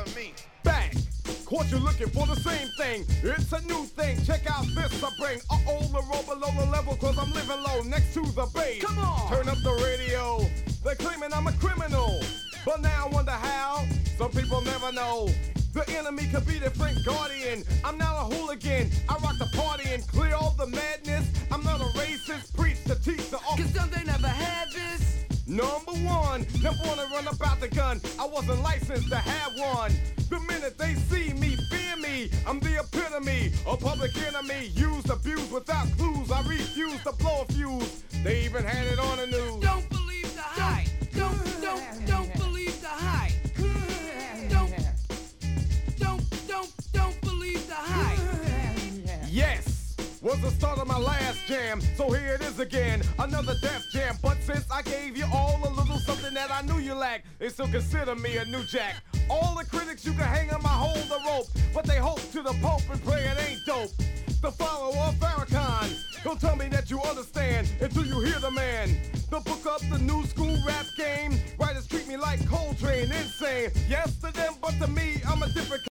Back, caught you looking for the same thing. It's a new thing, check out this I bring. The roll below the level, cause I'm living low next to the base. Come on! Turn up the radio, they're claiming I'm a criminal. But now I wonder how, some people never know. The enemy could be their friend guardian. I'm not a hooligan, I rock the party and clear all the madness. I'm not a racist, preach to teach the all. Cause don't they never had this? Number one, never wanna run about the gun. I wasn't licensed to have one. The minute they see me, fear me. I'm the epitome, a public enemy. Used, abused without clues. I refuse to blow a fuse. They even had it on the news. Don't believe the hype. Don't believe the hype. Don't believe the hype. Yes, was the start of my last jam. So here it is again, another Def Jam. But since I gave you all a little something that I knew you lacked, they still consider me a new jack. All the critics you can hang on my hold the rope, but they hope to the Pope and pray it ain't dope. The follower of Farrakhan, don't tell me that you understand until you hear the man. The book up the new school rap game. Writers treat me like Coltrane, insane. Yes to them, but to me, I'm a different